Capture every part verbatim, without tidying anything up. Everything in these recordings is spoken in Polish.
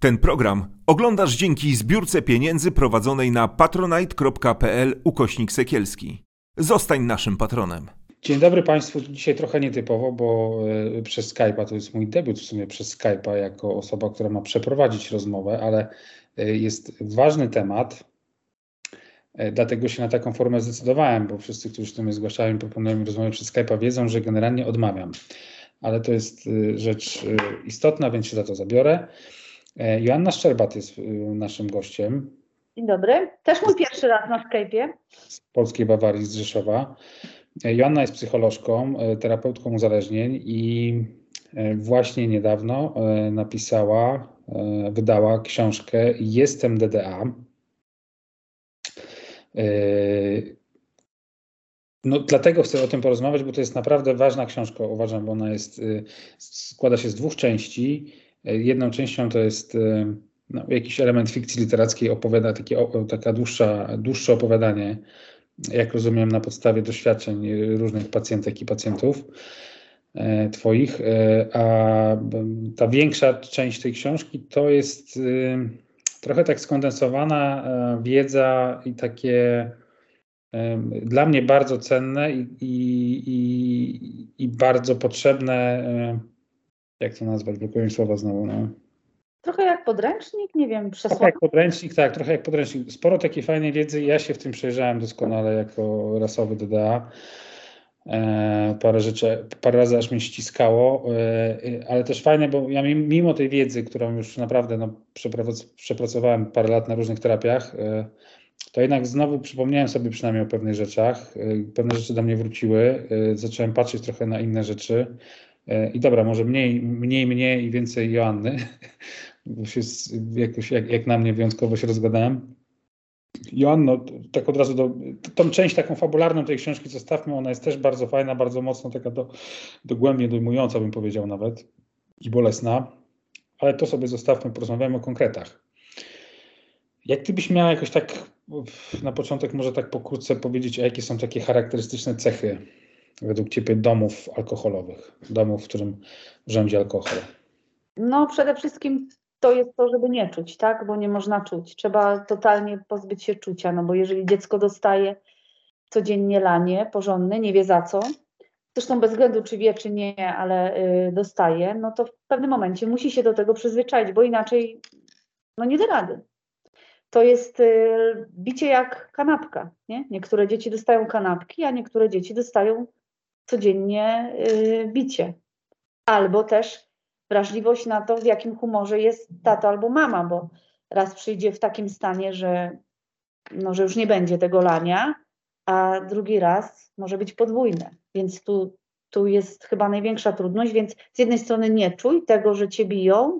Ten program oglądasz dzięki zbiórce pieniędzy prowadzonej na patronite.pl ukośnik Sekielski. Zostań naszym patronem. Dzień dobry Państwu. Dzisiaj trochę nietypowo, bo y, przez Skype'a, to jest mój debiut w sumie przez Skype'a jako osoba, która ma przeprowadzić rozmowę, ale y, jest ważny temat, y, dlatego się na taką formę zdecydowałem, bo wszyscy, którzy się do mnie zgłaszają i proponują mi rozmowę przez Skype'a, wiedzą, że generalnie odmawiam. Ale to jest y, rzecz y, istotna, więc się za to zabiorę. Y, Joanna Szczerbat jest y, naszym gościem. Dzień dobry. Też mój pierwszy raz na Skype'ie. Z Polskiej Bawarii, z Rzeszowa. Joanna jest psycholożką, terapeutką uzależnień i właśnie niedawno napisała, wydała książkę Jestem D D A. No, dlatego chcę o tym porozmawiać, bo to jest naprawdę ważna książka. Uważam, bo ona jest, składa się z dwóch części. Jedną częścią to jest no, jakiś element fikcji literackiej, opowiada takie, taka dłuższa, dłuższe opowiadanie, jak rozumiem, na podstawie doświadczeń różnych pacjentek i pacjentów e, twoich, e, a ta większa część tej książki to jest e, trochę tak skondensowana e, wiedza i takie e, dla mnie bardzo cenne i, i, i, i bardzo potrzebne, e, jak to nazwać, blokuję mi słowa znowu, no. Trochę jak podręcznik, nie wiem, przesłanie. Trochę jak podręcznik, tak, trochę jak podręcznik. Sporo takiej fajnej wiedzy. Ja się w tym przejrzałem doskonale jako rasowy D D A. E, parę rzeczy, parę razy aż mnie ściskało, e, ale też fajne, bo ja mimo tej wiedzy, którą już naprawdę no, przepracowałem parę lat na różnych terapiach, e, to jednak znowu przypomniałem sobie przynajmniej o pewnych rzeczach. E, pewne rzeczy do mnie wróciły. E, zacząłem patrzeć trochę na inne rzeczy. E, I dobra, może mniej, mniej mnie i więcej Joanny. Bo się jakoś, jak, jak na mnie wyjątkowo się rozgadałem. Joanno, tak od razu do, tą część taką fabularną tej książki zostawmy, ona jest też bardzo fajna, bardzo mocno taka do, dogłębnie dojmująca, bym powiedział nawet, i bolesna, ale to sobie zostawmy, porozmawiamy o konkretach. Jak ty byś miała jakoś tak na początek może tak pokrótce powiedzieć, a jakie są takie charakterystyczne cechy według ciebie domów alkoholowych, domów, w którym rządzi alkohol? No przede wszystkim to jest to, żeby nie czuć, tak? Bo nie można czuć. Trzeba totalnie pozbyć się czucia, no bo jeżeli dziecko dostaje codziennie lanie porządne, nie wie za co, zresztą bez względu czy wie, czy nie, ale y, dostaje, no to w pewnym momencie musi się do tego przyzwyczaić, bo inaczej no nie da rady. To jest y, bicie jak kanapka, nie? Niektóre dzieci dostają kanapki, a niektóre dzieci dostają codziennie y, bicie. Albo też wrażliwość na to, w jakim humorze jest tato albo mama, bo raz przyjdzie w takim stanie, że, no, że już nie będzie tego lania, a drugi raz może być podwójne. Więc tu, tu jest chyba największa trudność, więc z jednej strony nie czuj tego, że cię biją,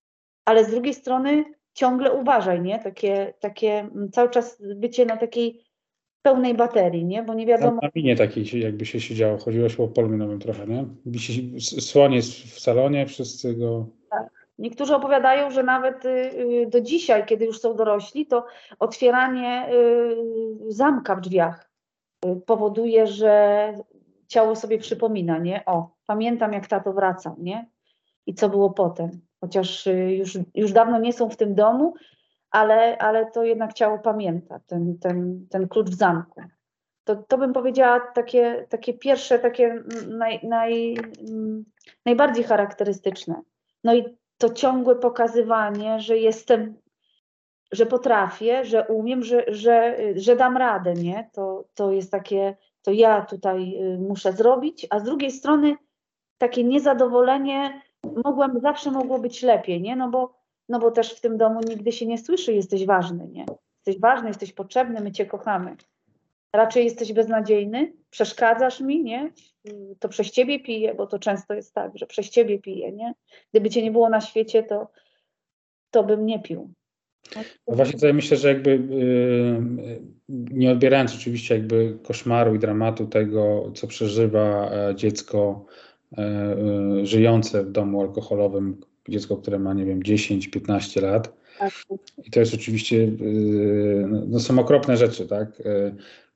ale z drugiej strony ciągle uważaj, nie? Takie, takie cały czas bycie na takiej pełnej baterii, nie? Bo nie wiadomo... Na minie takiej jakby się siedziało, chodziło się o polu minowym trochę, nie? Słoń jest w salonie, wszyscy go... Tak. Niektórzy opowiadają, że nawet y, do dzisiaj, kiedy już są dorośli, to otwieranie y, zamka w drzwiach y, powoduje, że ciało sobie przypomina, nie? O, pamiętam jak tato wracał, nie? I co było potem. Chociaż y, już, już dawno nie są w tym domu, ale, ale to jednak ciało pamięta, ten, ten, ten klucz w zamku. To, to bym powiedziała takie, takie pierwsze, takie naj, naj, najbardziej charakterystyczne. No i to ciągłe pokazywanie, że jestem, że potrafię, że umiem, że, że, że dam radę, nie? To, to jest takie, to ja tutaj muszę zrobić, a z drugiej strony takie niezadowolenie, mogłam, zawsze mogło być lepiej, nie? No bo, no bo też w tym domu nigdy się nie słyszy, jesteś ważny, nie? Jesteś ważny, jesteś potrzebny, my cię kochamy. Raczej jesteś beznadziejny, przeszkadzasz mi, nie? To przez ciebie piję, bo to często jest tak, że przez ciebie piję, nie? Gdyby cię nie było na świecie, to, to bym nie pił. No właśnie tutaj myślę, że jakby yy, nie odbierając oczywiście jakby koszmaru i dramatu tego, co przeżywa dziecko yy, żyjące w domu alkoholowym, dziecko, które ma, nie wiem, dziesięć piętnaście lat. Tak. I to jest oczywiście, yy, no są okropne rzeczy, tak? Yy,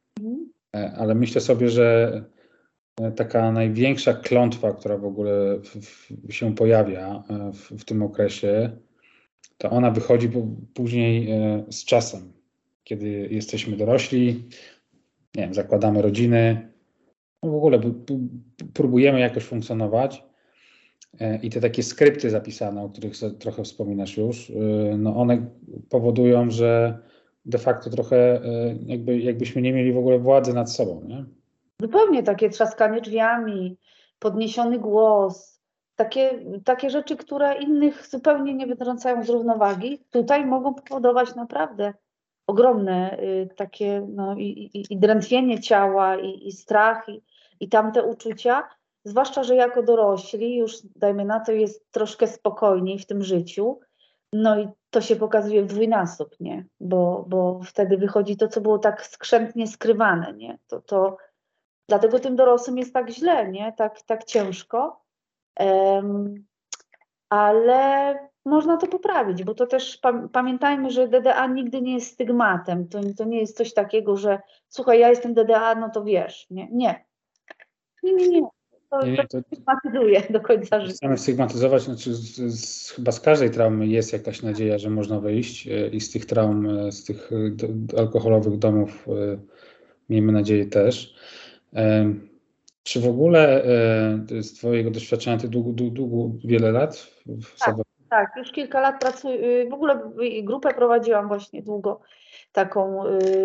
ale myślę sobie, że taka największa klątwa, która w ogóle w, w, się pojawia w, w tym okresie, to ona wychodzi później z czasem, kiedy jesteśmy dorośli, nie wiem, zakładamy rodziny, no w ogóle próbujemy jakoś funkcjonować i te takie skrypty zapisane, o których trochę wspominasz już, no one powodują, że de facto trochę jakby, jakbyśmy nie mieli w ogóle władzy nad sobą, nie? Zupełnie takie trzaskanie drzwiami, podniesiony głos, takie, takie rzeczy, które innych zupełnie nie wytrącają z równowagi, tutaj mogą powodować naprawdę ogromne y, takie no, i, i, i drętwienie ciała, i, i strach, i, i tamte uczucia, zwłaszcza, że jako dorośli już, dajmy na to, jest troszkę spokojniej w tym życiu, no i to się pokazuje w dwójnasób, nie? Bo, bo wtedy wychodzi to, co było tak skrzętnie skrywane, nie? To, to dlatego tym dorosłym jest tak źle, nie? Tak, tak ciężko, um, ale można to poprawić, bo to też pa pamiętajmy, że D D A nigdy nie jest stygmatem, to, to nie jest coś takiego, że słuchaj, ja jestem D D A, no to wiesz, nie, nie, nie, nie, nie. To, nie, nie, to stygmatyzuje do końca życia. Chcemy stygmatyzować, znaczy z, z, chyba z każdej traumy jest jakaś nadzieja, że można wyjść i z tych traum, z tych do, alkoholowych domów miejmy nadzieję też. Czy w ogóle z twojego doświadczenia, ty długo, długo wiele lat w tak, tak, już kilka lat pracuję, w ogóle grupę prowadziłam właśnie długo, taką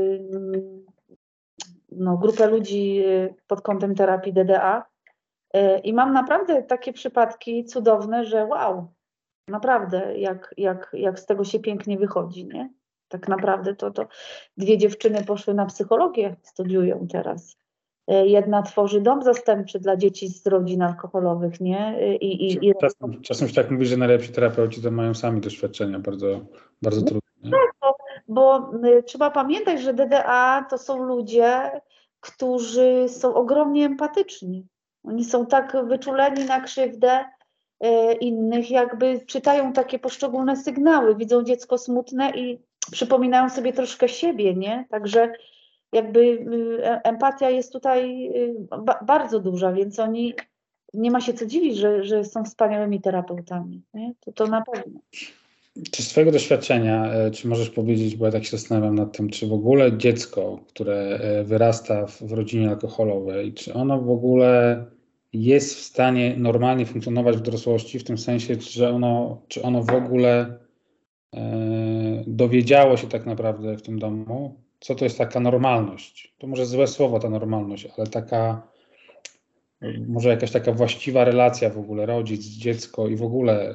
no, grupę ludzi pod kątem terapii D D A i mam naprawdę takie przypadki cudowne, że wow, naprawdę jak, jak, jak z tego się pięknie wychodzi, nie? Tak naprawdę to, to dwie dziewczyny poszły na psychologię, studiują teraz. Jedna tworzy dom zastępczy dla dzieci z rodzin alkoholowych, nie? I, i, i... Czasem, czasem się tak mówi, że najlepsi terapeuci to mają sami doświadczenia bardzo, bardzo trudne. Nie? Tak, bo, bo trzeba pamiętać, że D D A to są ludzie, którzy są ogromnie empatyczni. Oni są tak wyczuleni na krzywdę e, innych, jakby czytają takie poszczególne sygnały, widzą dziecko smutne i przypominają sobie troszkę siebie, nie? Także jakby y, empatia jest tutaj y, ba, bardzo duża, więc oni, nie ma się co dziwić, że, że są wspaniałymi terapeutami, nie? To, to na pewno. Czy z twojego doświadczenia, czy możesz powiedzieć, bo ja tak się zastanawiam nad tym, czy w ogóle dziecko, które wyrasta w, w rodzinie alkoholowej, czy ono w ogóle jest w stanie normalnie funkcjonować w dorosłości, w tym sensie, że ono, czy ono w ogóle e, dowiedziało się tak naprawdę w tym domu, co to jest taka normalność. To może złe słowo ta normalność, ale taka, może jakaś taka właściwa relacja w ogóle, rodzic, dziecko i w ogóle...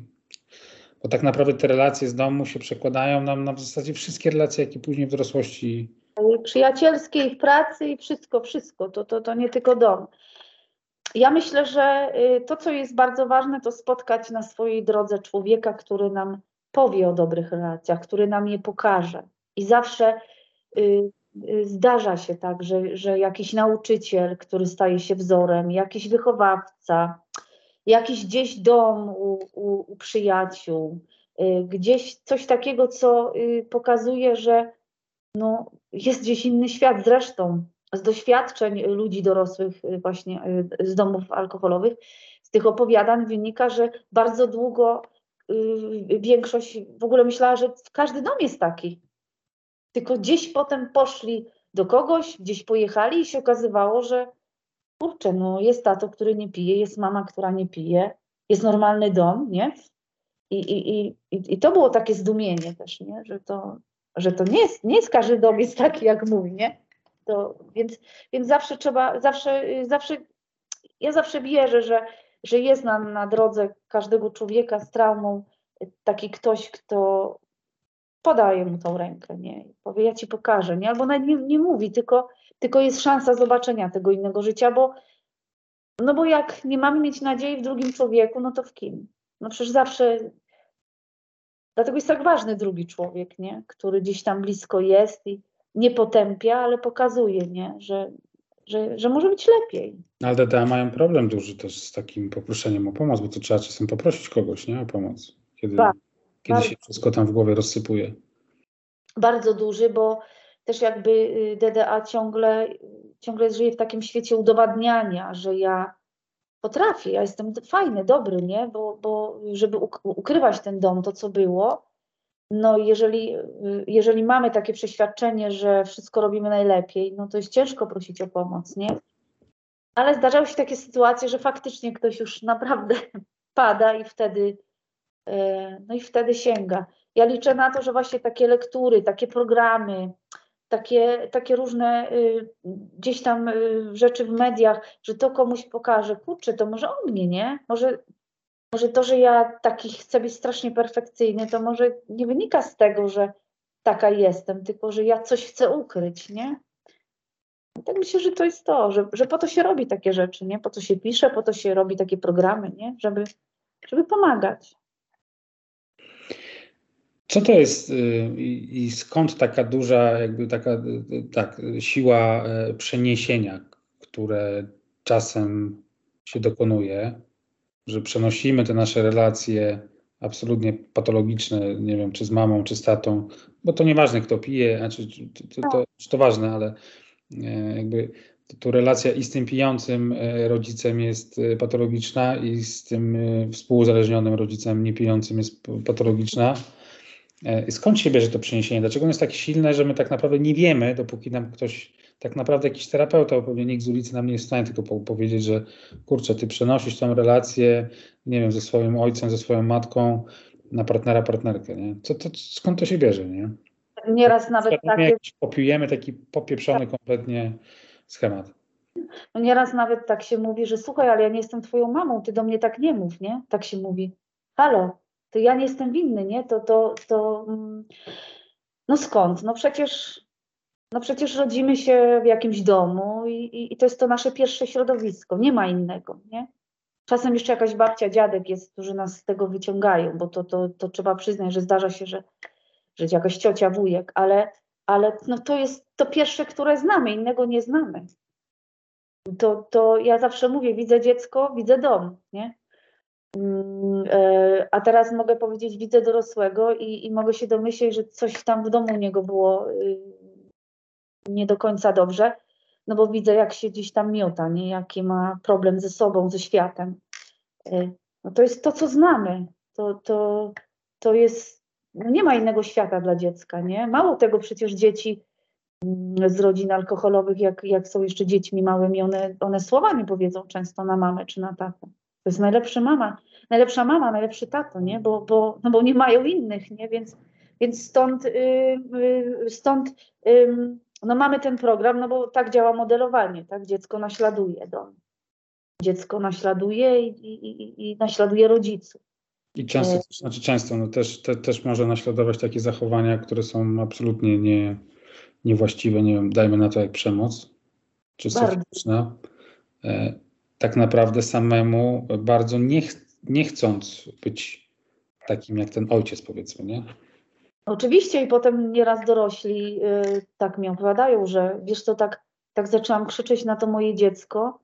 Bo tak naprawdę te relacje z domu się przekładają nam na w zasadzie wszystkie relacje, jakie później w dorosłości. I przyjacielskie, i w pracy, i wszystko, wszystko. To, to, to nie tylko dom. Ja myślę, że to, co jest bardzo ważne, to spotkać na swojej drodze człowieka, który nam powie o dobrych relacjach, który nam je pokaże. I zawsze y, y, zdarza się tak, że, że jakiś nauczyciel, który staje się wzorem, jakiś wychowawca, jakiś gdzieś dom u, u, u przyjaciół, y, gdzieś coś takiego, co y, pokazuje, że no, jest gdzieś inny świat. Zresztą z doświadczeń ludzi dorosłych y, właśnie y, z domów alkoholowych, z tych opowiadań wynika, że bardzo długo y, większość w ogóle myślała, że każdy dom jest taki. Tylko gdzieś potem poszli do kogoś, gdzieś pojechali i się okazywało, że kurczę, no jest tato, który nie pije, jest mama, która nie pije, jest normalny dom, nie? I, i, i, i to było takie zdumienie też, nie? Że to, że to nie jest, nie jest każdy dom jest taki jak mój, nie? To, więc, więc zawsze trzeba, zawsze, zawsze, ja zawsze wierzę, że, że jest na, na drodze każdego człowieka z traumą taki ktoś, kto podaje mu tą rękę, nie? I powie, ja ci pokażę, nie? Albo nawet nie, nie mówi, tylko, tylko jest szansa zobaczenia tego innego życia, bo no bo jak nie mamy mieć nadziei w drugim człowieku, no to w kim? No przecież zawsze, dlatego jest tak ważny drugi człowiek, nie? Który gdzieś tam blisko jest i nie potępia, ale pokazuje, nie? Że, że, że może być lepiej. Ale D D A mają problem duży też z takim poproszeniem o pomoc, bo to trzeba czasem poprosić kogoś, nie? O pomoc, kiedy, Ba, kiedy bardzo, się wszystko tam w głowie rozsypuje. bardzo duży, bo też jakby D D A ciągle, ciągle żyje w takim świecie udowadniania, że ja potrafię, ja jestem fajny, dobry, nie? Bo, bo żeby ukrywać ten dom, to co było, no jeżeli, jeżeli mamy takie przeświadczenie, że wszystko robimy najlepiej, no to jest ciężko prosić o pomoc, nie? Ale zdarzały się takie sytuacje, że faktycznie ktoś już naprawdę pada i wtedy, no i wtedy sięga. Ja liczę na to, że właśnie takie lektury, takie programy, takie, takie różne y, gdzieś tam y, rzeczy w mediach, że to komuś pokaże, kurczę, to może o mnie, nie? Może, może to, że ja taki chcę być strasznie perfekcyjny, to może nie wynika z tego, że taka jestem, tylko że ja coś chcę ukryć, nie? I tak myślę, że to jest to, że, że po to się robi takie rzeczy, nie? Po to się pisze, po to się robi takie programy, nie? Żeby, żeby pomagać. Co to jest i, i skąd taka duża jakby taka tak, siła przeniesienia, które czasem się dokonuje, że przenosimy te nasze relacje absolutnie patologiczne, nie wiem, czy z mamą, czy z tatą, bo to nieważne, kto pije, znaczy, to, to, to ważne, ale jakby tu relacja i z tym pijącym rodzicem jest patologiczna i z tym współuzależnionym rodzicem niepijącym jest patologiczna. Skąd się bierze to przeniesienie? Dlaczego ono jest tak silne, że my tak naprawdę nie wiemy, dopóki nam ktoś, tak naprawdę jakiś terapeuta, bo pewnie nikt z ulicy nam nie jest w stanie tylko po powiedzieć, że kurczę, ty przenosisz tę relację, nie wiem, ze swoim ojcem, ze swoją matką na partnera, partnerkę, nie? Co, to, skąd to się bierze, nie? Nieraz nawet takie... Popiujemy taki popieprzony kompletnie schemat. No nieraz nawet tak się mówi, że słuchaj, ale ja nie jestem twoją mamą, ty do mnie tak nie mów, nie? Tak się mówi. Halo, to ja nie jestem winny, nie? To, to, to, no skąd? No przecież, no przecież rodzimy się w jakimś domu i, i, i to jest to nasze pierwsze środowisko, nie ma innego, nie? Czasem jeszcze jakaś babcia, dziadek jest, którzy nas z tego wyciągają, bo to, to, to trzeba przyznać, że zdarza się, że, że jakaś ciocia, wujek, ale, ale no to jest to pierwsze, które znamy, innego nie znamy. To, to ja zawsze mówię, widzę dziecko, widzę dom, nie? A teraz mogę powiedzieć, widzę dorosłego i, i mogę się domyśleć, że coś tam w domu u niego było nie do końca dobrze, no bo widzę, jak się gdzieś tam miota, nie? Jaki ma problem ze sobą, ze światem. No to jest to, co znamy. To, to, to jest, no nie ma innego świata dla dziecka, nie? Mało tego, przecież dzieci z rodzin alkoholowych, jak, jak są jeszcze dziećmi małymi, one, one słowa nie powiedzą często na mamę czy na tatę. To jest najlepsza mama, najlepsza mama, najlepszy tato, nie? Bo, bo, no bo nie mają innych, nie? Więc, więc stąd, yy, stąd yy, no mamy ten program, no bo tak działa modelowanie, tak? Dziecko naśladuje dom. Dziecko naśladuje i, i, i, i naśladuje rodziców. I często, to znaczy często, no też, te, też może naśladować takie zachowania, które są absolutnie nie, niewłaściwe, nie wiem, dajmy na to jak przemoc, czy fizyczna. E, tak naprawdę samemu bardzo nie, ch nie chcąc być takim jak ten ojciec, powiedzmy, nie? Oczywiście i potem nieraz dorośli yy, tak mi opowiadają, że wiesz co, tak, tak zaczęłam krzyczeć na to moje dziecko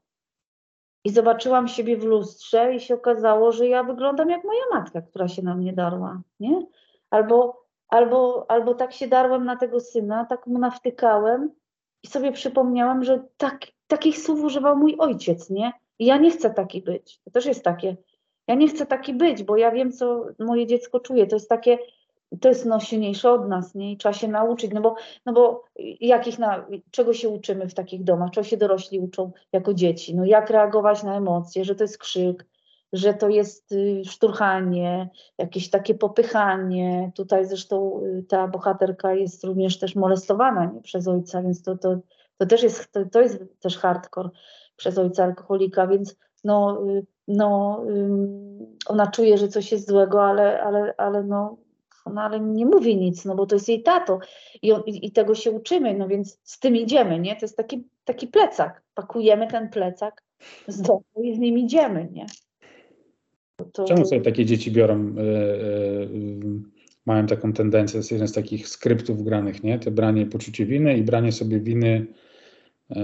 i zobaczyłam siebie w lustrze i się okazało, że ja wyglądam jak moja matka, która się na mnie darła, nie? Albo, albo, albo tak się darłem na tego syna, tak mu nawtykałem i sobie przypomniałam, że tak, takich słów używał mój ojciec, nie? I ja nie chcę taki być. To też jest takie, ja nie chcę taki być, bo ja wiem, co moje dziecko czuje. To jest takie, to jest no silniejsze od nas, nie? I trzeba się nauczyć, no bo, no bo jakich na, czego się uczymy w takich domach? Czego się dorośli uczą jako dzieci? No jak reagować na emocje, że to jest krzyk, że to jest y, szturchanie, jakieś takie popychanie. Tutaj zresztą y, ta bohaterka jest również też molestowana, nie? Przez ojca, więc to, to, to też jest, to, to jest też hardcore przez ojca alkoholika, więc no, y, no y, ona czuje, że coś jest złego, ale, ale, ale no ona ale nie mówi nic, no bo to jest jej tato i, on, i, i tego się uczymy, no więc z tym idziemy, nie? To jest taki, taki plecak, pakujemy ten plecak z domu i z nim idziemy, nie? To... Czemu sobie takie dzieci biorą, yy, yy, mają taką tendencję, to jest jeden z takich skryptów granych, nie? To branie poczucia winy i branie sobie winy yy,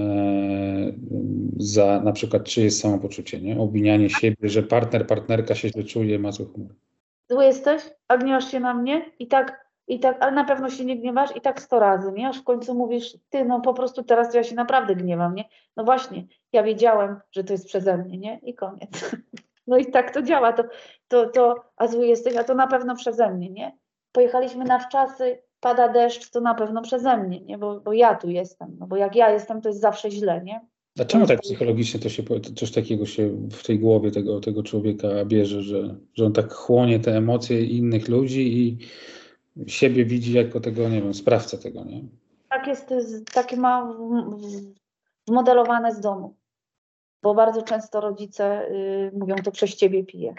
za na przykład czyjeś samopoczucie, nie? Obwinianie siebie, że partner, partnerka się źle czuje, ma zły humor. Zły jesteś? A gniewasz się na mnie? I tak i tak, ale na pewno się nie gniewasz i tak sto razy, nie? Aż w końcu mówisz, ty, no po prostu teraz to ja się naprawdę gniewam, nie? No właśnie, ja wiedziałem, że to jest przeze mnie, nie? I koniec. No i tak to działa, to, to, to, a zły jesteś, a to na pewno przeze mnie, nie? Pojechaliśmy na wczasy, pada deszcz, to na pewno przeze mnie, nie? Bo, bo ja tu jestem, no bo jak ja jestem, to jest zawsze źle, nie? Dlaczego tak psychologicznie to się, coś takiego się w tej głowie tego, tego człowieka bierze, że, że on tak chłonie te emocje innych ludzi i siebie widzi jako tego, nie wiem, sprawcę tego, nie? Tak jest, takie ma zmodelowane z domu, bo bardzo często rodzice y, mówią, to przez ciebie piję,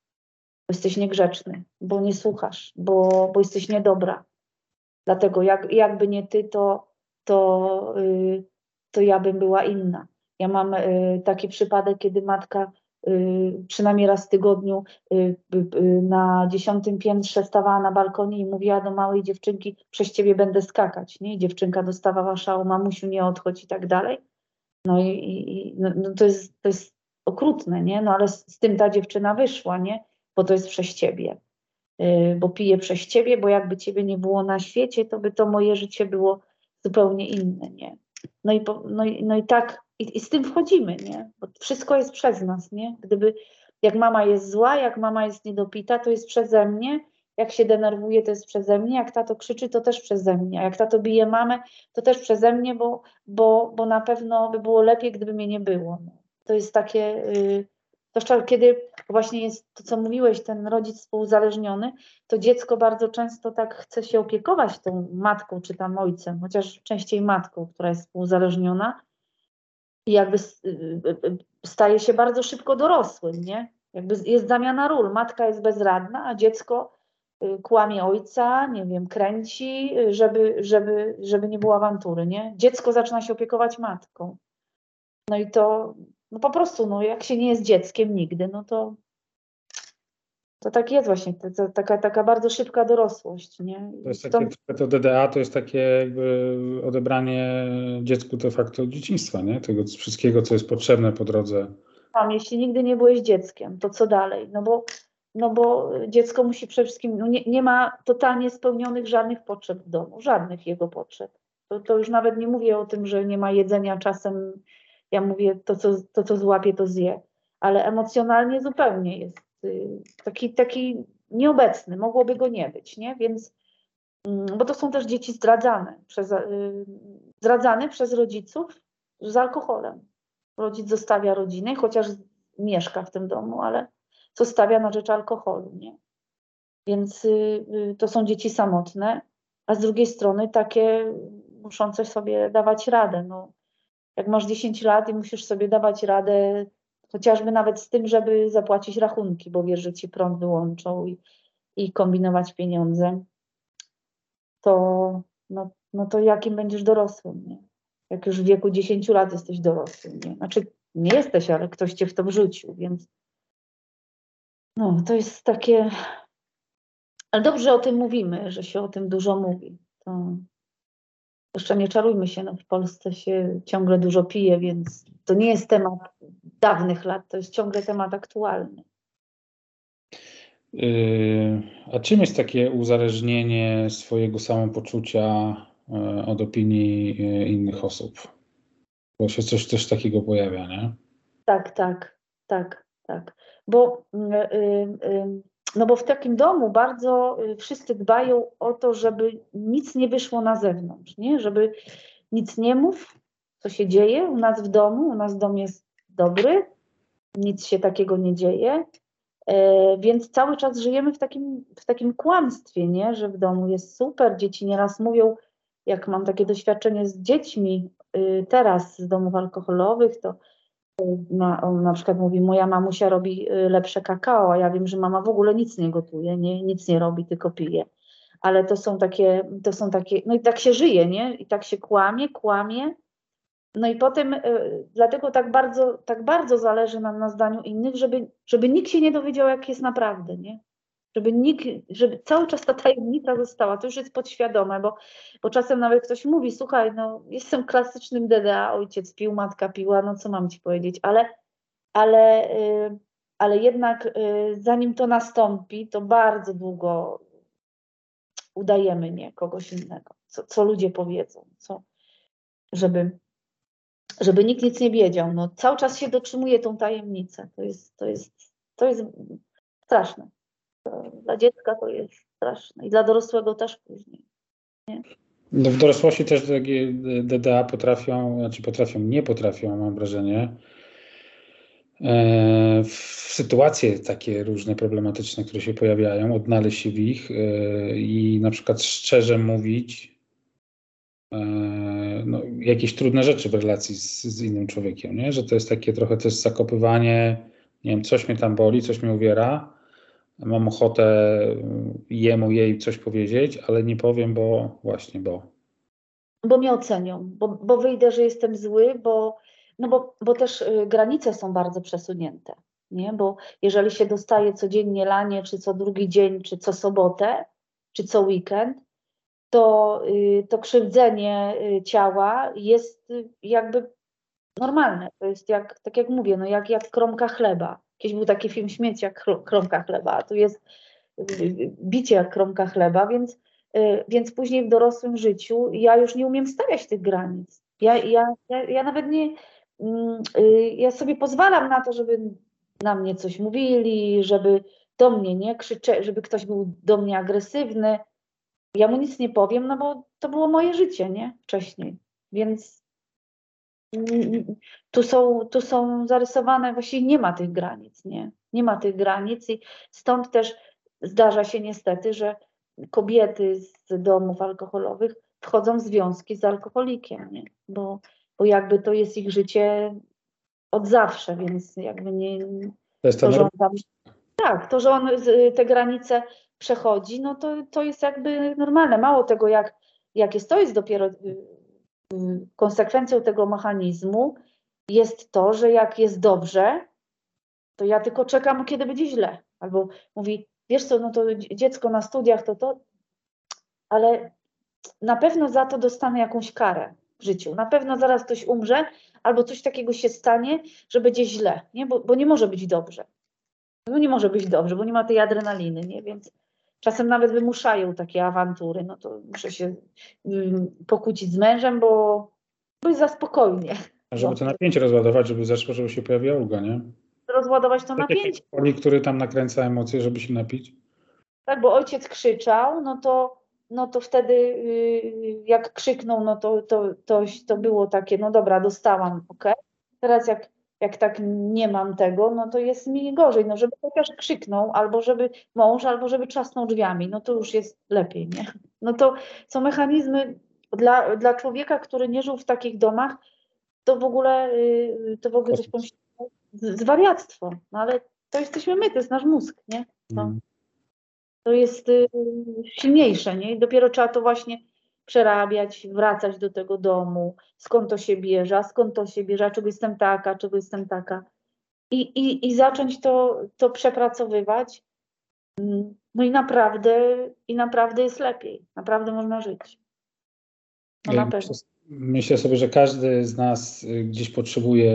bo jesteś niegrzeczny, bo nie słuchasz, bo, bo jesteś niedobra. Dlatego jak, jakby nie ty, to, to, y, to ja bym była inna. Ja mam y, taki przypadek, kiedy matka y, przynajmniej raz w tygodniu y, y, na dziesiątym piętrze stawała na balkonie i mówiła do małej dziewczynki, przez ciebie będę skakać, nie? I dziewczynka dostawała szału, mamusiu nie odchodź i tak dalej. No i, i no, no to, jest, to jest okrutne, nie? No ale z, z tym ta dziewczyna wyszła, nie? Bo to jest przez ciebie. Yy, bo piję przez ciebie, bo jakby ciebie nie było na świecie, to by to moje życie było zupełnie inne, nie? No i, po, no i, no i tak, i, i z tym wchodzimy, nie? Bo wszystko jest przez nas, nie? Gdyby, jak mama jest zła, jak mama jest niedopita, to jest przeze mnie, jak się denerwuje, to jest przeze mnie, jak tato krzyczy, to też przeze mnie, a jak tato bije mamę, to też przeze mnie, bo, bo, bo na pewno by było lepiej, gdyby mnie nie było. No. To jest takie, yy, zwłaszcza kiedy właśnie jest to, co mówiłeś, ten rodzic współuzależniony, to dziecko bardzo często tak chce się opiekować tą matką czy tam ojcem, chociaż częściej matką, która jest współuzależniona i jakby staje się bardzo szybko dorosłym, nie? Jakby jest zamiana ról. Matka jest bezradna, a dziecko kłamie ojca, nie wiem, kręci, żeby, żeby, żeby nie było awantury, nie? Dziecko zaczyna się opiekować matką. No i to, no po prostu, no jak się nie jest dzieckiem nigdy, no to to tak jest właśnie, to, to, taka, taka bardzo szybka dorosłość, nie? To jest Stąd... takie, to D D A to jest takie jakby odebranie dziecku de facto dzieciństwa, nie? Tego wszystkiego, co jest potrzebne po drodze. Tam, jeśli nigdy nie byłeś dzieckiem, to co dalej? No bo, no bo dziecko musi przede wszystkim, no nie, nie ma totalnie spełnionych żadnych potrzeb w domu, żadnych jego potrzeb. To, to już nawet nie mówię o tym, że nie ma jedzenia czasem, ja mówię to, co, to, co złapie, to zje, ale emocjonalnie zupełnie jest y, taki, taki nieobecny, mogłoby go nie być, nie? Więc, y, bo to są też dzieci zdradzane przez, y, zdradzane przez rodziców z alkoholem. Rodzic zostawia rodzinę, chociaż mieszka w tym domu, ale zostawia na rzecz alkoholu, nie? Więc y, y, to są dzieci samotne, a z drugiej strony takie muszące sobie dawać radę. No, jak masz dziesięć lat i musisz sobie dawać radę chociażby nawet z tym, żeby zapłacić rachunki, bo wiesz, że ci prąd wyłączą i, i kombinować pieniądze, to, no, no to jakim będziesz dorosłym, nie? Jak już w wieku dziesięciu lat jesteś dorosłym, nie? Znaczy nie jesteś, ale ktoś cię w to wrzucił, więc no to jest takie, ale dobrze o tym mówimy, że się o tym dużo mówi. To jeszcze nie czarujmy się, no w Polsce się ciągle dużo pije, więc to nie jest temat dawnych lat, to jest ciągle temat aktualny. Yy, a czym jest takie uzależnienie swojego samopoczucia yy, od opinii yy, innych osób? Bo się coś też takiego pojawia, nie? Tak, tak, tak, tak. Bo, y, y, no bo w takim domu bardzo wszyscy dbają o to, żeby nic nie wyszło na zewnątrz, nie? Żeby nic nie mów, co się dzieje u nas w domu. U nas dom jest dobry, nic się takiego nie dzieje. Więc cały czas żyjemy w takim, w takim kłamstwie, nie? Że w domu jest super. Dzieci nieraz mówią, jak mam takie doświadczenie z dziećmi teraz z domów alkoholowych, to na, on na przykład mówi, moja mamusia robi lepsze kakao, a ja wiem, że mama w ogóle nic nie gotuje, nie, nic nie robi, tylko pije. Ale to są takie, to są takie, no i tak się żyje, nie? I tak się kłamie, kłamie. No i potem y, dlatego tak bardzo, tak bardzo zależy nam na zdaniu innych, żeby, żeby nikt się nie dowiedział, jak jest naprawdę, nie? Żeby nikt, żeby cały czas ta tajemnica została, to już jest podświadome, bo, bo czasem nawet ktoś mówi, słuchaj, no jestem klasycznym D D A, ojciec pił, matka piła, no co mam ci powiedzieć, ale, ale, y, ale jednak y, zanim to nastąpi, to bardzo długo udajemy, nie, kogoś innego, co, co ludzie powiedzą, co, żeby, żeby nikt nic nie wiedział. No, cały czas się dotrzymuje tą tajemnicę. To jest, to jest, to jest straszne. To dla dziecka to jest straszne i dla dorosłego też później. Nie? No w dorosłości też takie D D A potrafią, znaczy potrafią, nie potrafią, mam wrażenie, e, w sytuacje takie różne problematyczne, które się pojawiają, odnaleźć się w ich e, i na przykład szczerze mówić e, no, jakieś trudne rzeczy w relacji z, z innym człowiekiem, nie? Że to jest takie trochę też zakopywanie, nie wiem, coś mnie tam boli, coś mnie uwiera, mam ochotę jemu, jej coś powiedzieć, ale nie powiem, bo właśnie, bo. Bo mnie ocenią, bo, bo wyjdę, że jestem zły, bo, no bo, bo też y, granice są bardzo przesunięte, nie? Bo jeżeli się dostaje codziennie lanie, czy co drugi dzień, czy co sobotę, czy co weekend, to, y, to krzywdzenie y, ciała jest y, jakby normalne. To jest jak, tak jak mówię, no jak, jak kromka chleba. Kiedyś był taki film Śmieć jak chro- kromka chleba, a tu jest y, y, bicie jak kromka chleba, więc Y, Więc później w dorosłym życiu ja już nie umiem stawiać tych granic. Ja, ja, ja, ja nawet nie, mm, y, ja sobie pozwalam na to, żeby na mnie coś mówili, żeby do mnie nie krzyczeć, żeby ktoś był do mnie agresywny. Ja mu nic nie powiem, no bo to było moje życie, nie? Wcześniej. Więc mm, tu są, tu są zarysowane, właściwie nie ma tych granic, nie? Nie ma tych granic i stąd też zdarza się niestety, że kobiety z domów alkoholowych wchodzą w związki z alkoholikiem, nie? Bo, bo jakby to jest ich życie od zawsze, więc jakby nie... To jest to, to że on tam, tak, to, że on z- te granice przechodzi, no to, to jest jakby normalne. Mało tego, jak, jak jest, to jest dopiero y, y, konsekwencją tego mechanizmu, jest to, że jak jest dobrze, to ja tylko czekam, kiedy będzie źle. Albo mówi, wiesz co, no to dziecko na studiach to to, ale na pewno za to dostanę jakąś karę w życiu. Na pewno zaraz ktoś umrze, albo coś takiego się stanie, że będzie źle, nie? Bo, bo nie może być dobrze. No nie może być dobrze, bo nie ma tej adrenaliny, nie? Więc czasem nawet wymuszają takie awantury. No to muszę się um, pokłócić z mężem, bo, bo jest za spokojnie. Żeby No, to napięcie rozładować, żeby zeszło, żeby się pojawiła ulga, nie? rozładować to Tak jak napięcie. alkoholik, który tam nakręca emocje, żeby się napić. Tak, bo ojciec krzyczał, no to, no to wtedy yy, jak krzyknął, no to, to, to, to było takie, no dobra, dostałam, okej. Teraz jak, jak tak nie mam tego, no to jest mi gorzej, no żeby chociaż krzyknął, albo żeby mąż, albo żeby trzasnął drzwiami, no to już jest lepiej, nie? No to są mechanizmy dla, dla człowieka, który nie żył w takich domach, to w ogóle, yy, to w ogóle coś pomyśleć, zwariactwo, no ale to jesteśmy my, to jest nasz mózg, nie? To, Mm. to jest y, silniejsze, nie? I dopiero trzeba to właśnie przerabiać, wracać do tego domu, skąd to się bierze, a skąd to się bierze, a czego jestem taka, czego jestem taka. I, i, i zacząć to, to przepracowywać. Mm, No i naprawdę, i naprawdę jest lepiej. Naprawdę można żyć. No na pewno. Myślę, myślę sobie, że każdy z nas y, gdzieś potrzebuje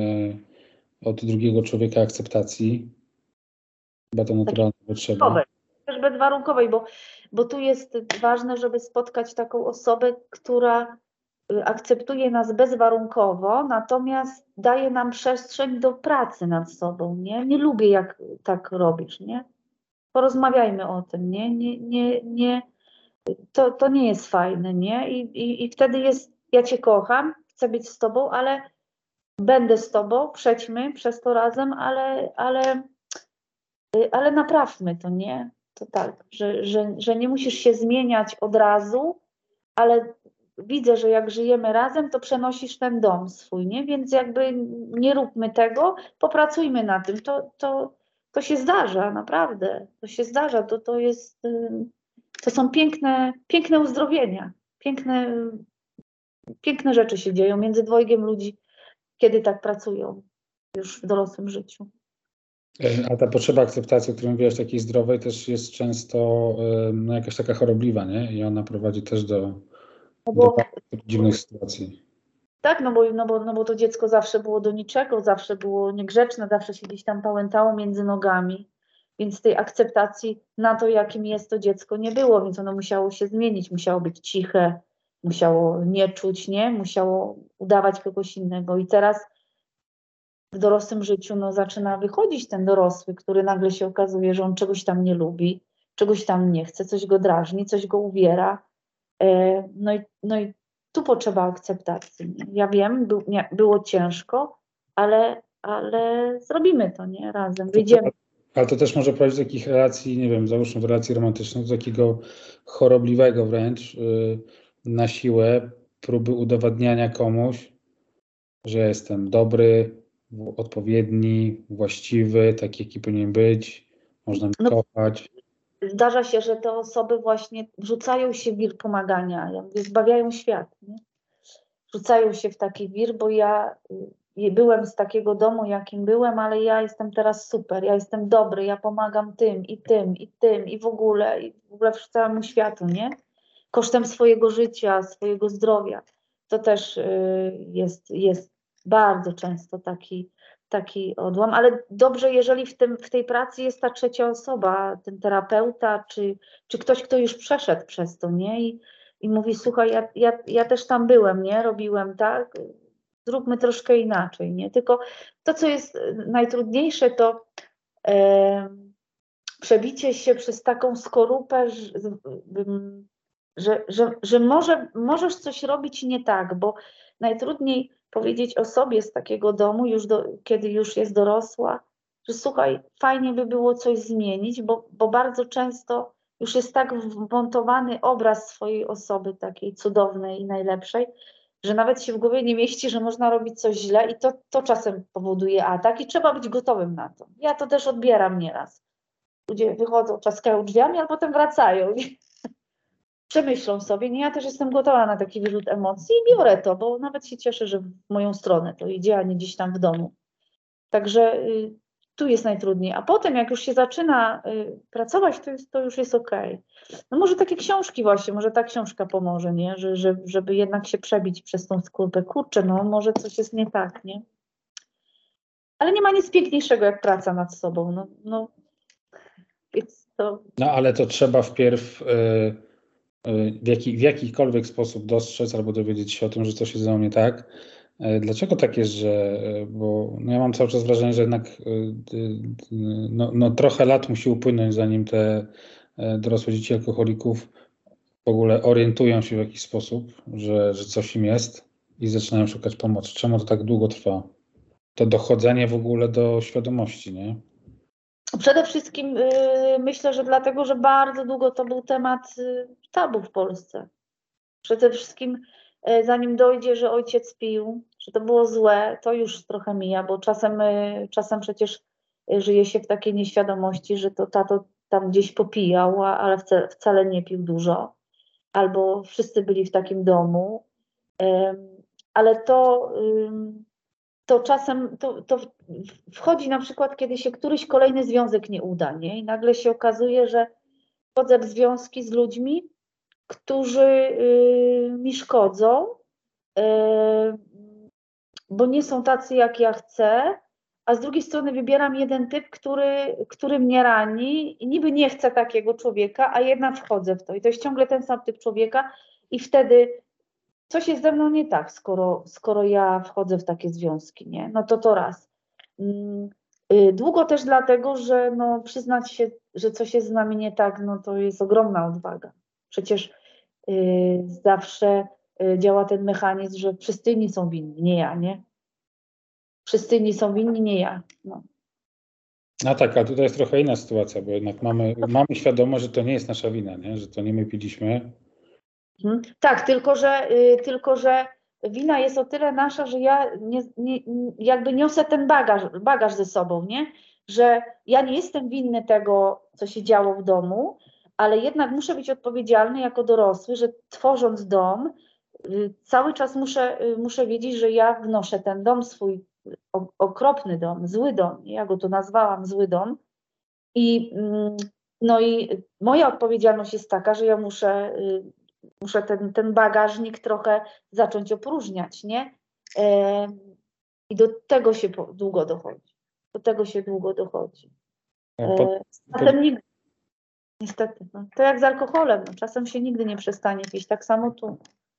y, od drugiego człowieka akceptacji. Chyba to naturalna potrzeba. Bezwarunkowej, też bezwarunkowej, bo, bo tu jest ważne, żeby spotkać taką osobę, która y, akceptuje nas bezwarunkowo, natomiast daje nam przestrzeń do pracy nad sobą, nie? Nie lubię, jak tak robisz, nie? Porozmawiajmy o tym, nie? Nie, nie, nie. To, to nie jest fajne, nie? I, i, I wtedy jest, ja cię kocham, chcę być z tobą, ale będę z tobą, przejdźmy przez to razem, ale, ale ale naprawmy to, nie? To tak, że, że, że nie musisz się zmieniać od razu, ale widzę, że jak żyjemy razem, to przenosisz ten dom swój, nie? Więc jakby nie róbmy tego, popracujmy na tym. To, to, to się zdarza, naprawdę. To się zdarza, to, to jest, to są piękne, piękne uzdrowienia, piękne, piękne rzeczy się dzieją między dwojgiem ludzi, kiedy tak pracują już w dorosłym życiu. A ta potrzeba akceptacji, o której mówiłaś, takiej zdrowej, też jest często y, no, jakaś taka chorobliwa, nie? I ona prowadzi też do, No do bo, bardzo dziwnych sytuacji. tak, no bo, no, bo, no bo to dziecko zawsze było do niczego, zawsze było niegrzeczne, zawsze się gdzieś tam pałętało między nogami. Więc tej akceptacji na to, jakim jest to dziecko, nie było, więc ono musiało się zmienić, musiało być ciche, musiało nie czuć, nie? Musiało udawać kogoś innego. I teraz w dorosłym życiu no, zaczyna wychodzić ten dorosły, który nagle się okazuje, że on czegoś tam nie lubi, czegoś tam nie chce, coś go drażni, coś go uwiera. E, no, i, no i tu potrzeba akceptacji. Nie? Ja wiem, był, nie, było ciężko, ale, ale zrobimy to, nie? Razem, wyjdziemy. Ale to też może prowadzić do takich relacji, nie wiem, załóżmy do relacji romantycznych, do takiego chorobliwego wręcz, yy, na siłę, próby udowadniania komuś, że jestem dobry, w- odpowiedni, właściwy, taki jaki powinien być, można mnie No, kochać. Zdarza się, że te osoby właśnie wrzucają się w wir pomagania, jakby zbawiają świat, nie? Rzucają się w taki wir, bo ja y, byłem z takiego domu, jakim byłem, ale ja jestem teraz super, ja jestem dobry, ja pomagam tym i tym i tym i w ogóle, i w ogóle całemu światu, nie? Kosztem swojego życia, swojego zdrowia. To też y, jest, jest bardzo często taki, taki odłam, ale dobrze, jeżeli w, tym, w tej pracy jest ta trzecia osoba, ten terapeuta, czy, czy ktoś, kto już przeszedł przez to, nie? I, i mówi, słuchaj, ja, ja, ja też tam byłem, nie? Robiłem tak, zróbmy troszkę inaczej, nie? Tylko to, co jest najtrudniejsze, to e, przebicie się przez taką skorupę, że, że, że, że może, możesz coś robić nie tak, bo najtrudniej powiedzieć osobie z takiego domu, już do, kiedy już jest dorosła, że słuchaj, fajnie by było coś zmienić, bo, bo bardzo często już jest tak wmontowany obraz swojej osoby, takiej cudownej i najlepszej, że nawet się w głowie nie mieści, że można robić coś źle i to, to czasem powoduje atak i trzeba być gotowym na to. Ja to też odbieram nieraz. Ludzie wychodzą, czaskają drzwiami, a potem wracają. Przemyślą sobie, nie, ja też jestem gotowa na taki wyrzut emocji i biorę to, bo nawet się cieszę, że w moją stronę to idzie, a nie gdzieś tam w domu. Także y, tu jest najtrudniej. A potem, jak już się zaczyna y, pracować, to, jest, to już jest okej. No może takie książki właśnie, może ta książka pomoże, nie? Że, że, żeby jednak się przebić przez tą skórkę. Kurczę, no może coś jest nie tak, nie? Ale nie ma nic piękniejszego jak praca nad sobą. No, no, it's to... No ale to trzeba wpierw y, y, w, jaki, w jakikolwiek sposób dostrzec albo dowiedzieć się o tym, że coś jest ze mną nie tak. Y, Dlaczego tak jest, że, y, bo no ja mam cały czas wrażenie, że jednak y, y, no, no trochę lat musi upłynąć, zanim te y, dorosłe dzieci alkoholików w ogóle orientują się w jakiś sposób, że, że coś im jest i zaczynają szukać pomocy. Czemu to tak długo trwa? To dochodzenie w ogóle do świadomości, nie? Przede wszystkim y, myślę, że dlatego, że bardzo długo to był temat y, tabu w Polsce. Przede wszystkim y, zanim dojdzie, że ojciec pił, że to było złe, to już trochę mija, bo czasem, y, czasem przecież y, żyje się w takiej nieświadomości, że to tato tam gdzieś popijał, a- ale wcale, wcale nie pił dużo. Albo wszyscy byli w takim domu. Ym, ale to... ym, to czasem to, to wchodzi na przykład, kiedy się któryś kolejny związek nie uda, nie? I nagle się okazuje, że wchodzę w związki z ludźmi, którzy y, mi szkodzą, y, bo nie są tacy, jak ja chcę, a z drugiej strony wybieram jeden typ, który, który mnie rani i niby nie chcę takiego człowieka, a jednak wchodzę w to. I to jest ciągle ten sam typ człowieka i wtedy coś jest ze mną nie tak, skoro, skoro ja wchodzę w takie związki, nie? No to to raz. Długo też dlatego, że no, przyznać się, że coś jest z nami nie tak, no to jest ogromna odwaga. Przecież yy, zawsze yy, działa ten mechanizm, że wszyscy inni są winni, nie ja, nie? Wszyscy inni są winni, nie ja. No. No tak, ale tutaj jest trochę inna sytuacja, bo jednak mamy, mamy świadomość, że to nie jest nasza wina, nie? Że to nie my piliśmy. Mhm. Tak, tylko że, y, tylko że wina jest o tyle nasza, że ja nie, nie, jakby niosę ten bagaż, bagaż ze sobą, nie? Że ja nie jestem winny tego, co się działo w domu, ale jednak muszę być odpowiedzialny jako dorosły, że tworząc dom, y, cały czas muszę, y, muszę wiedzieć, że ja wnoszę ten dom swój, o, okropny dom, zły dom, ja go tu nazwałam zły dom. I, mm, no i moja odpowiedzialność jest taka, że ja muszę y, muszę ten, ten bagażnik trochę zacząć opróżniać, nie? E, I do tego się po, długo dochodzi. Do tego się długo dochodzi. A po- Czasem nigdy, niestety. No. To jak z alkoholem, no. Czasem się nigdy nie przestanie pić, tak samo tu.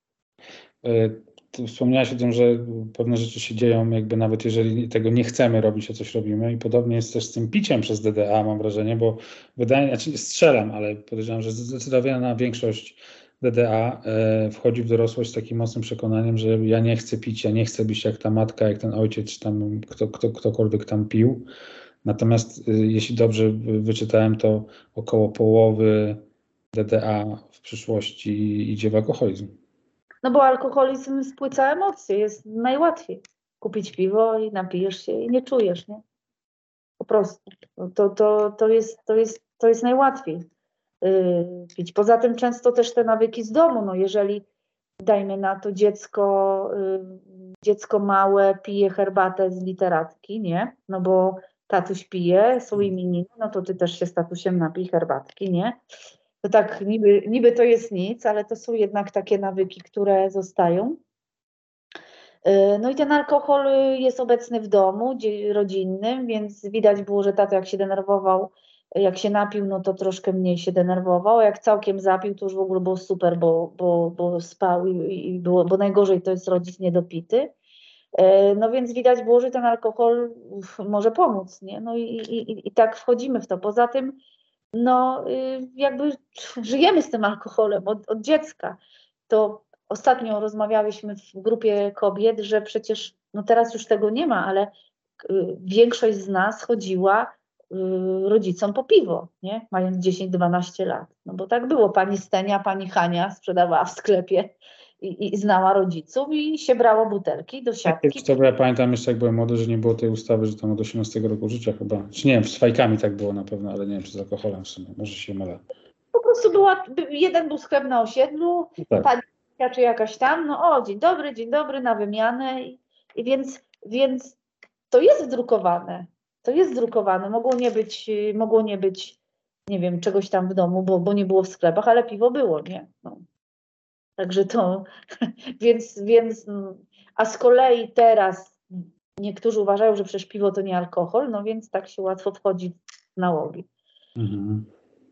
Ty wspomniałaś o tym, że pewne rzeczy się dzieją, jakby nawet jeżeli tego nie chcemy robić, a coś robimy. I podobnie jest też z tym piciem przez D D A, mam wrażenie, bo wydaje, znaczy strzelam, ale podejrzewam, że zdecydowana większość D D A e, wchodzi w dorosłość z takim mocnym przekonaniem, że ja nie chcę pić, ja nie chcę być jak ta matka, jak ten ojciec, czy tam kto, kto, ktokolwiek tam pił. Natomiast y, jeśli dobrze wyczytałem, to około połowy D D A w przyszłości idzie w alkoholizm. No bo alkoholizm spłyca emocje, jest najłatwiej. Kupić piwo i napijesz się i nie czujesz, nie? Po prostu. No To, to, to, jest, to, jest, to jest najłatwiej yy, pić. Poza tym często też te nawyki z domu, no jeżeli dajmy na to dziecko, yy, dziecko małe pije herbatę z literatki, nie? No bo tatuś pije, są imieniny, no to ty też się z tatusiem napij herbatki, nie? To tak niby, niby to jest nic, ale to są jednak takie nawyki, które zostają. Yy, No i ten alkohol jest obecny w domu dzie- rodzinnym, więc widać było, że tata jak się denerwował, jak się napił, no to troszkę mniej się denerwował, a jak całkiem zapił, to już w ogóle było super, bo, bo, bo spał i, i było, bo najgorzej to jest rodzic niedopity. Yy, No więc widać było, że ten alkohol uff, może pomóc, nie? No i, i, i, i tak wchodzimy w to. Poza tym no y, jakby żyjemy z tym alkoholem od, od dziecka. To ostatnio rozmawiałyśmy w grupie kobiet, że przecież, no teraz już tego nie ma, ale y, większość z nas chodziła y, rodzicom po piwo, nie? Mając dziesięć dwanaście lat. No bo tak było, pani Stenia, pani Hania sprzedawała w sklepie i, i znała rodziców i się brało butelki do siatki. To ja pamiętam jeszcze, jak byłem młody, że nie było tej ustawy, że tam od osiemnastego roku życia chyba. Czy nie wiem, z fajkami tak było na pewno, ale nie wiem, czy z alkoholem w sumie. Może się mylę. Po prostu była, by- jeden był sklep na osiedlu, Tak. pani czy jakaś tam, no o, dzień dobry, dzień dobry, na wymianę. I, i więc, więc to jest drukowane. To jest drukowane. Mogło nie być, y, mogło nie być, nie wiem, czegoś tam w domu, bo, bo nie było w sklepach, ale piwo było, nie? No. Także to, więc, więc, mm, a z kolei teraz niektórzy uważają, że przecież piwo to nie alkohol, no więc tak się łatwo wchodzi w nałogi. Mhm.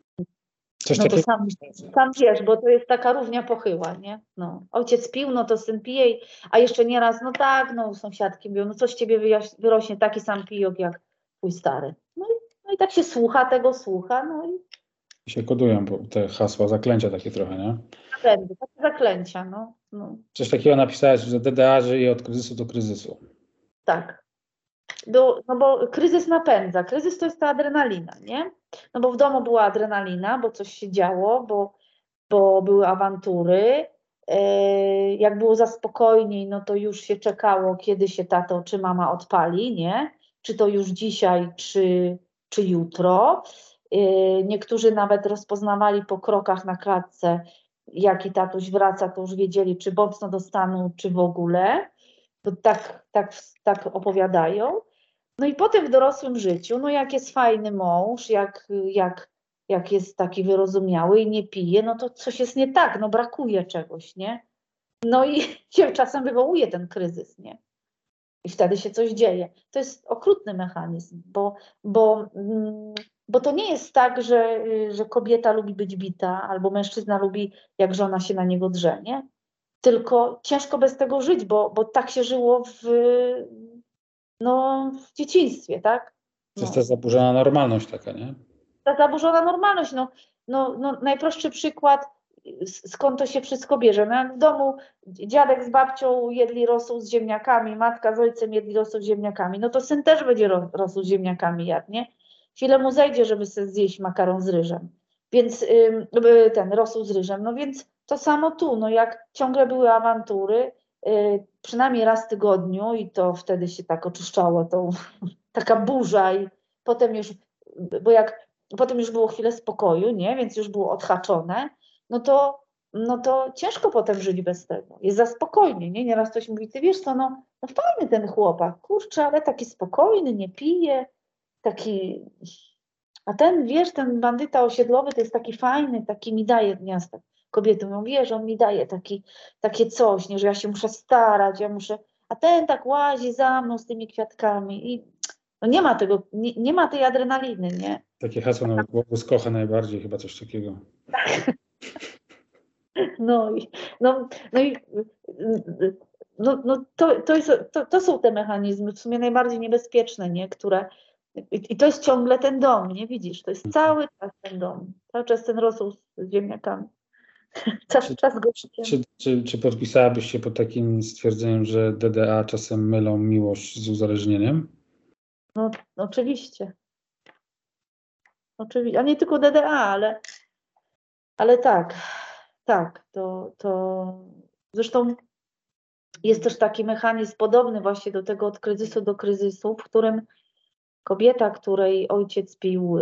Coś No to takiego. sam, sam wiesz, bo to jest taka równia pochyła, nie? No. Ojciec pił, no to syn pije, i- a jeszcze nieraz, no tak, no sąsiadki mówią, no coś z ciebie wyjaś- wyrośnie taki sam pijok jak twój stary. No i, no i tak się słucha tego, słucha, no i się kodują bo te hasła, zaklęcia takie trochę, nie? będzie, takie zaklęcia, no, no Coś takiego napisałeś, że D D A żyje od kryzysu do kryzysu. tak. Do, no bo kryzys napędza, kryzys to jest ta adrenalina, nie? No bo w domu była adrenalina, bo coś się działo, bo bo były awantury. E, Jak było za spokojniej, no to już się czekało, kiedy się tato czy mama odpali, nie? Czy to już dzisiaj, czy, czy jutro. E, Niektórzy nawet rozpoznawali po krokach na klatce, jaki tatuś wraca, to już wiedzieli, czy mocno dostaną, czy w ogóle. To tak, tak, tak opowiadają. No i potem w dorosłym życiu, no jak jest fajny mąż, jak, jak, jak jest taki wyrozumiały i nie pije, no to coś jest nie tak, no brakuje czegoś, nie? No i się czasem wywołuje ten kryzys, nie? I wtedy się coś dzieje. To jest okrutny mechanizm, bo, bo, mm, bo to nie jest tak, że, że kobieta lubi być bita, albo mężczyzna lubi, jak żona się na niego drze, nie? Tylko ciężko bez tego żyć, bo, bo tak się żyło w, no, w dzieciństwie, tak? To jest No. ta zaburzona normalność taka, nie? Ta zaburzona normalność, no, no, no najprostszy przykład, s- skąd to się wszystko bierze. No jak w domu dziadek z babcią jedli rosół z ziemniakami, matka z ojcem jedli rosół z ziemniakami, no to syn też będzie ro, rosół z ziemniakami jadł, nie? Chwilę mu zejdzie, żeby sobie zjeść makaron z ryżem, więc ym, y, ten rosół z ryżem, no więc to samo tu, no jak ciągle były awantury, y, przynajmniej raz w tygodniu i to wtedy się tak oczyszczało, tą taka burza i potem już, bo jak potem już było chwilę spokoju, nie, więc już było odhaczone, no to, no to ciężko potem żyć bez tego. Jest za spokojnie, nie? Nieraz ktoś mówi, ty wiesz co, no, no fajny ten chłopak, kurczę, ale taki spokojny, nie pije, taki, a ten, wiesz, ten bandyta osiedlowy to jest taki fajny, taki mi daje miasto. Kobiety mówią, wiesz, on mi daje taki, takie coś, nie, że ja się muszę starać, ja muszę, a ten tak łazi za mną z tymi kwiatkami i no nie ma tego, nie, nie ma tej adrenaliny, nie? Takie hasło nawet Głos kocha najbardziej, chyba coś takiego. No i, no, no i no, no to, to, jest, to, to są te mechanizmy w sumie najbardziej niebezpieczne, nie? Które i, i to jest ciągle ten dom, nie widzisz? To jest cały czas ten dom, cały czas ten rosół z ziemniakami. Cały Czy, czas go czy, czy, czy podpisałabyś się pod takim stwierdzeniem, że D D A czasem mylą miłość z uzależnieniem? No, oczywiście. Oczywiście. A nie tylko D D A, ale, ale tak, tak, to, to zresztą jest też taki mechanizm podobny właśnie do tego od kryzysu do kryzysu, w którym kobieta, której ojciec pił,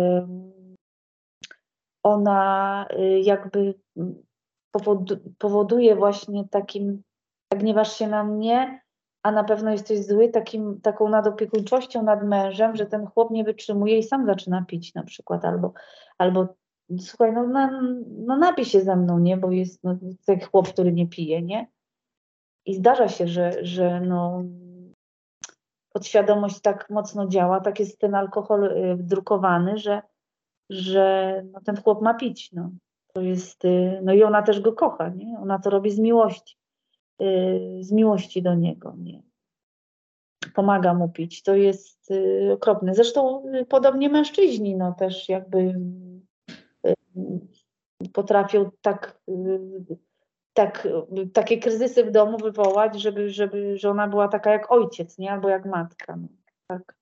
ona jakby powoduje właśnie takim, jak gniewasz się na mnie, a na pewno jesteś zły, takim, taką nadopiekuńczością nad mężem, że ten chłop nie wytrzymuje i sam zaczyna pić na przykład, albo, albo słuchaj, no, no, no napij się ze mną, nie, bo jest no, taki chłop, który nie pije, nie? I zdarza się, że, że no, podświadomość tak mocno działa, tak jest ten alkohol wdrukowany, że, że no, ten chłop ma pić, no. To jest, no i ona też go kocha, nie? Ona to robi z miłości, z miłości do niego, nie? Pomaga mu pić, to jest okropne. Zresztą podobnie mężczyźni, no też jakby potrafią tak, tak, takie kryzysy w domu wywołać, żeby, żeby żona była taka jak ojciec, nie? Albo jak matka, no, tak.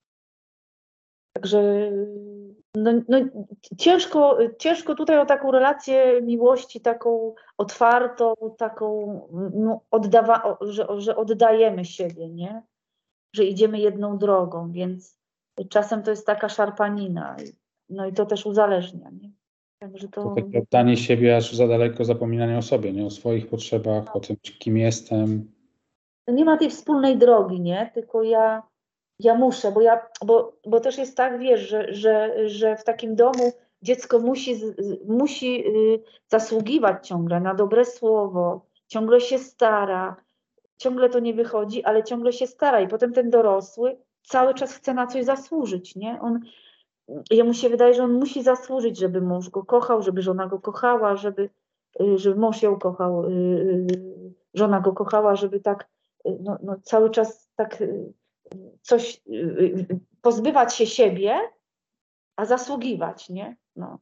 Także no, no, ciężko, ciężko tutaj o taką relację miłości, taką otwartą, taką no, oddawa, że, że oddajemy siebie, nie? Że idziemy jedną drogą, więc czasem to jest taka szarpanina, no i to też uzależnia, nie? Także to... To takie oddanie siebie aż za daleko zapominanie o sobie, nie? O swoich potrzebach, o tym, kim jestem. Nie ma tej wspólnej drogi, nie? Tylko ja Ja muszę, bo, ja, bo, bo też jest tak, wiesz, że, że, że w takim domu dziecko musi, musi y, zasługiwać ciągle na dobre słowo, ciągle się stara, ciągle to nie wychodzi, ale ciągle się stara i potem ten dorosły cały czas chce na coś zasłużyć, nie? On, jemu się wydaje, że on musi zasłużyć, żeby mąż go kochał, żeby żona go kochała, żeby, y, żeby mąż ją kochał, y, y, żona go kochała, żeby tak y, no, no, cały czas tak... Y, coś, pozbywać się siebie, a zasługiwać, nie? No.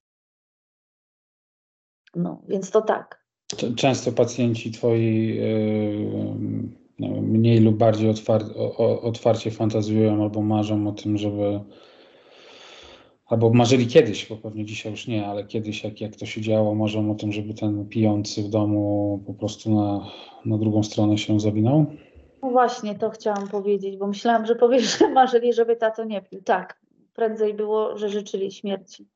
No, więc to tak. Często pacjenci twoi yy, no, mniej lub bardziej otwar o, otwarcie fantazują albo marzą o tym, żeby albo marzyli kiedyś, bo pewnie dzisiaj już nie, ale kiedyś jak, jak to się działo, marzą o tym, żeby ten pijący w domu po prostu na, na drugą stronę się zawinął. No właśnie, to chciałam powiedzieć, bo myślałam, że powiesz, że marzyli, żeby tato nie pił. Tak, prędzej było, że życzyli śmierci.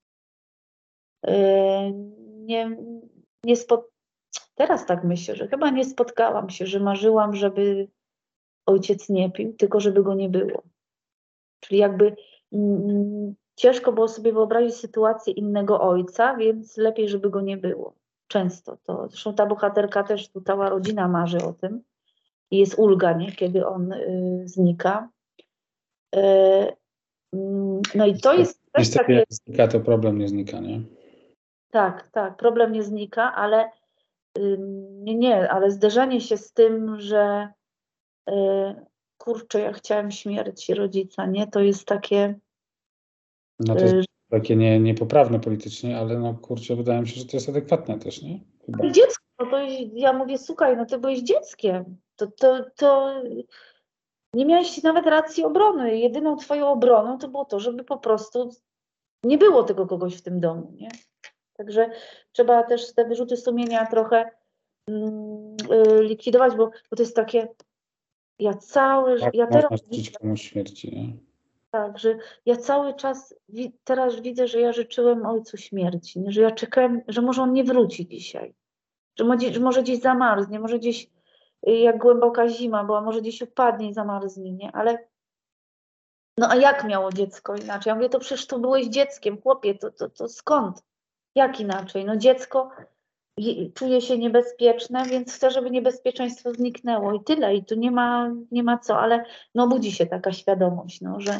Yy, nie, nie spod... Teraz tak myślę, że chyba nie spotkałam się, że marzyłam, żeby ojciec nie pił, tylko żeby go nie było. Czyli jakby mm, ciężko było sobie wyobrazić sytuację innego ojca, więc lepiej, żeby go nie było. Często to. Zresztą ta bohaterka też, tu cała rodzina marzy o tym. I jest ulga, nie? Kiedy on y, znika. Y, y, no i to jest też Niestety takie... jak znika, to problem nie znika, nie? Tak, tak, problem nie znika, ale y, nie, nie, ale zderzenie się z tym, że y, kurczę, ja chciałem śmierci rodzica, nie? To jest takie... No to jest takie nie, niepoprawne politycznie, ale no kurczę, wydaje mi się, że to jest adekwatne też, nie? Chyba. Dziecko, no to ja mówię, słuchaj, no ty byłeś dzieckiem, to, to, to nie miałeś nawet racji obrony. Jedyną twoją obroną to było to, żeby po prostu nie było tego kogoś w tym domu, nie? Także trzeba też te wyrzuty sumienia trochę mm, y, likwidować, bo, bo to jest takie, ja cały, Tak, ja można teraz życzyć komuś śmierci, nie? tak, że ja cały czas wi teraz widzę, że ja życzyłem ojcu śmierci, nie? Że ja czekałem, że może on nie wróci dzisiaj, że może, że może gdzieś zamarznie, może gdzieś y, jak głęboka zima była, może gdzieś upadnie i zamarznie, nie? Ale no a jak miało dziecko inaczej? Ja mówię, to przecież to byłeś dzieckiem, chłopie, to, to, to skąd? Jak inaczej? No dziecko, je- czuje się niebezpieczne, więc chce, żeby niebezpieczeństwo zniknęło i tyle. I tu nie ma, nie ma co, ale no budzi się taka świadomość, no, że,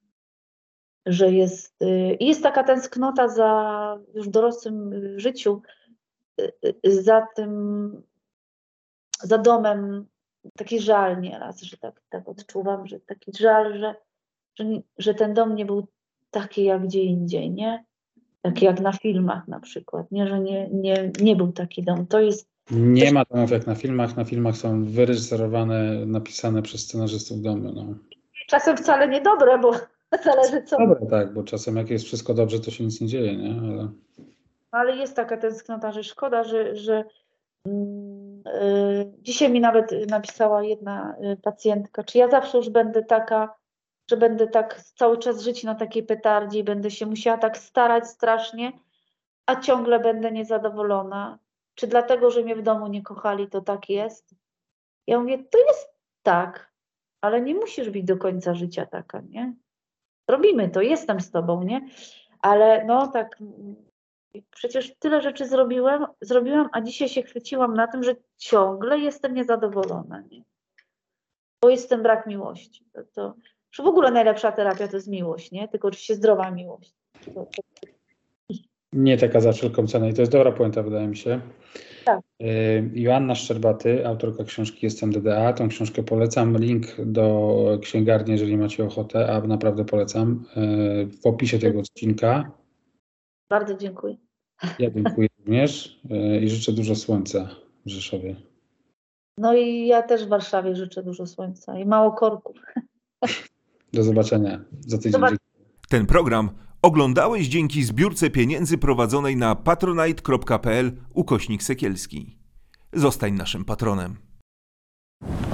że jest, y, jest taka tęsknota za już w dorosłym y, życiu, y, y, za tym, za domem, taki żal nieraz, że tak, tak odczuwam, że taki żal, że, że, nie- że ten dom nie był taki jak gdzie indziej, nie? Taki jak na filmach na przykład, nie? Że nie, nie, nie był taki dom. To jest Nie ma domów jak na filmach. Na filmach są wyreżyserowane, napisane przez scenarzystów domy. No. czasem wcale niedobre, bo zależy co. Dobra, tak, bo czasem jak jest wszystko dobrze, to się nic nie dzieje, nie? Ale... Ale jest taka tęsknota, że szkoda, że, że mm, y, dzisiaj mi nawet napisała jedna y, pacjentka, czy ja zawsze już będę taka, że będę tak cały czas żyć na takiej petardzie i będę się musiała tak starać strasznie, a ciągle będę niezadowolona. Czy dlatego, że mnie w domu nie kochali, to tak jest? Ja mówię, to jest tak, ale nie musisz być do końca życia taka, nie? Robimy to, jestem z tobą, nie? Ale no tak, mm, przecież tyle rzeczy zrobiłem, zrobiłam, a dzisiaj się chwyciłam na tym, że ciągle jestem niezadowolona, nie? Bo jest ten brak miłości. To, to, że w ogóle najlepsza terapia to jest miłość, nie? Tylko oczywiście zdrowa miłość. To, to, Nie taka za wszelką cenę. I to jest dobra puenta, wydaje mi się. Tak. Y, Joanna Szczerbaty, autorka książki Jestem D D A. Tą książkę polecam. Link do księgarni, jeżeli macie ochotę, a naprawdę polecam. Y, W opisie tego odcinka. bardzo dziękuję. Ja dziękuję również y, i życzę dużo słońca w Rzeszowie. No i ja też w Warszawie życzę dużo słońca i mało korków. Do zobaczenia za tydzień. Zobacz- Ten program oglądałeś dzięki zbiórce pieniędzy prowadzonej na patronite.pl ukośnik Sekielski. Zostań naszym patronem.